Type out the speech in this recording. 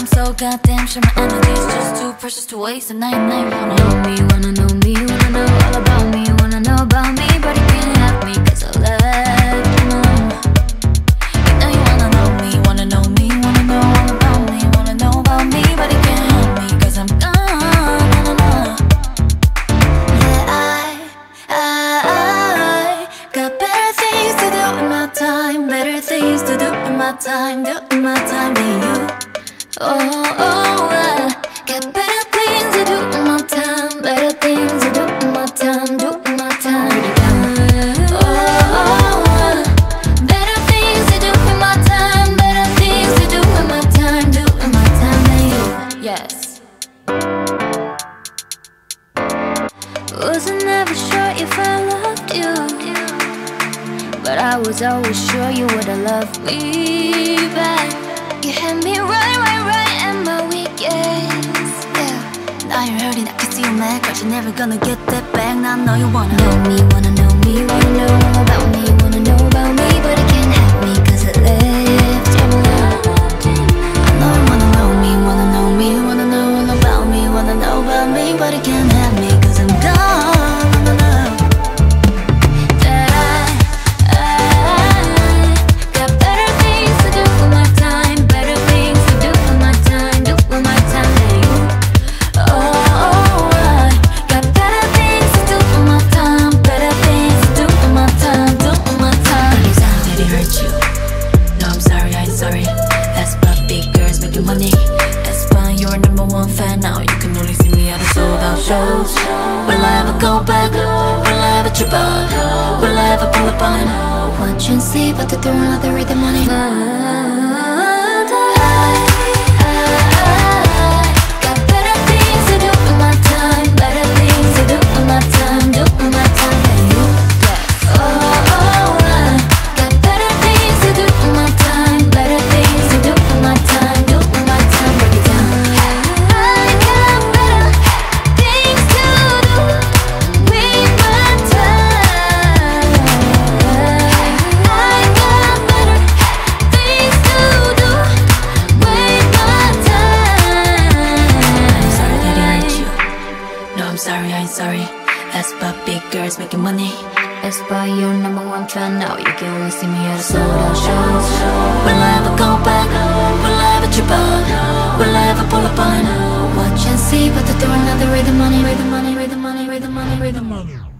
so goddamn sure my energy's just too precious to waste. And now you wanna know me, wanna know me, wanna know all about me, wanna know about me, but you can't have me 'cause I left him alone. You know you wanna know me, wanna know me, wanna know all about me, wanna know about me, but you can't have me 'cause I'm gone. Got better things to do in my time, better things to do in my time, do in my time than you. I got better things to do in my time, better things to do in my time, do in my time. Better things to do in my time, better things to do in my time, do in my time than you. Yes. Wasn't ever sure if I loved you, but I was always sure you would've loved me back. You had me right at my weakest, yeah. Now you're hurting, I can see you mad, 'cause you're never gonna get that back. Now I know you wanna know me, wanna know me, wanna know all about me, wanna know about me, but it can't have me 'cause it left you alone. I know you wanna know me, wanna know me, wanna know all about me, wanna know about me, but it can't have me 'cause I'm gone. Money, that's fine, you're a #1 fan now. You can only see me at the sold out shows. Will I ever go back? Will I ever trip out? Will I ever pull up on? Watch and see, but they're throwing out the rhythm money. Got better things to do in my time, better things to do in my time, do in my time than you. Got better things to do in my time, better things to do in my time. Sorry, I ain't sorry. That's about big girls making money. That's why you're #1 fan now. You can only see me at a sold out shows. Will I ever go back? Will I ever trip out? Will I ever pull up on? Watch and see, but they're throwing out the rhythm money, rhythm money, rhythm money, rhythm money, rhythm money.